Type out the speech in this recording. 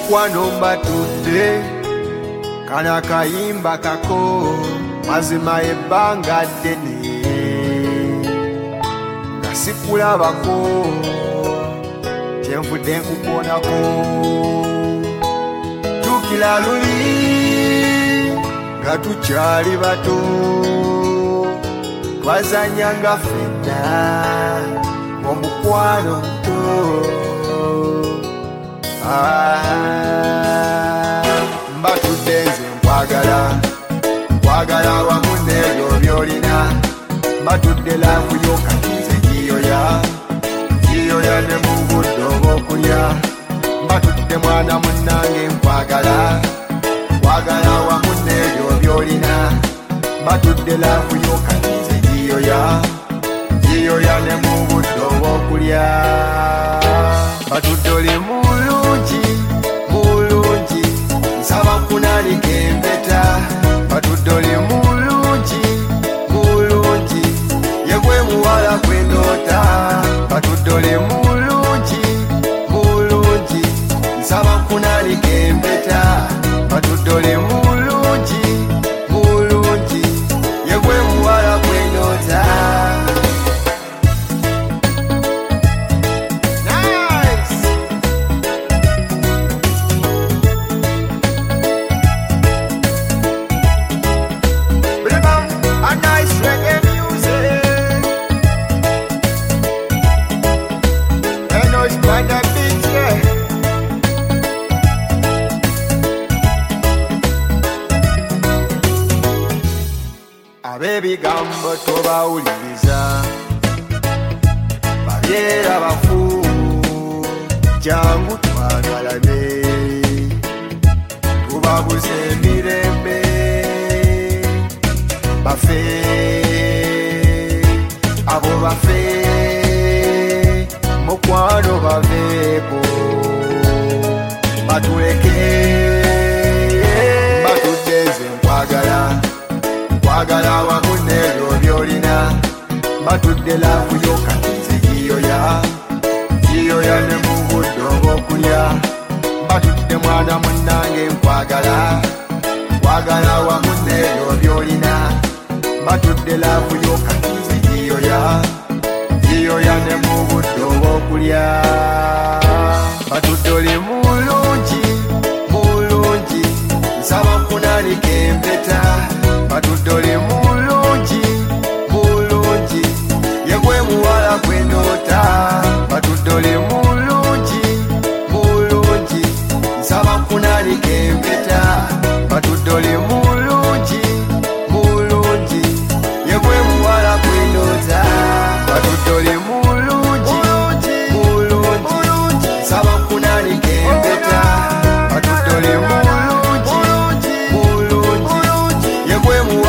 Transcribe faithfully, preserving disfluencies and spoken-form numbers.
Mukwano mbatudde kana kayimba kako mazima ebbanga ddene nga sikulabako kyenvudde nkukoonako tukira luli nga tukyali bato twazanyanga ffenna omukwano muto mbatudde nze nkwagala nkwagala wamu n'ebyo by'olina mbatudde laavu y'okatinze giyoya giyoya ne mu budde obw'okulya mbatudde mwana munnange nkwagala nkwagala wamu n'ebyo by'olina mbatudde laavu y'okatinze giyoya giyoya ne mu budde obw'okulya mbatudde oli mulungi mulungi nsaba nkunaalika empeta mbatudde oli mulungi mulungi yegwe muwala gwendoota mbatudde oli mulungi mulungi nsaba nkunaalika empeta mbatudde oli mulungi mulungi yegwe muwala gwendoota. Ab'ebigambo tobawuliriza babyera bafu jangu twagalane tubabuze emirembe bafe abo bafe mukwano baveeko batuleke batudde nze nkwagala nkwagala wamu n'ebyo by'olina mbatudde laavu y'okatinze giyoya giyoya ne mu budde obw'okulya mbatudde mwana munnange nkwagala nkwagala wamu n'ebyo by'olina mbatudde laavu y'okatinze giyoya giyoya ne mu budde obw'okulya mbatudde oli mulungi mulungi nsaba nkunaalika empeta mbatudde oli mulungi mulungi yegwe muwala gwendoota mbatudde oli mulungi mulungi nsaba nkunaalika empeta mbatudde oli mulungi mulungi yegwe muwala gwendoota mbatudde oli mulungi mulungi nsaba nkunaalika empeta mbatudde oli mulungi mulungi yegwe muwala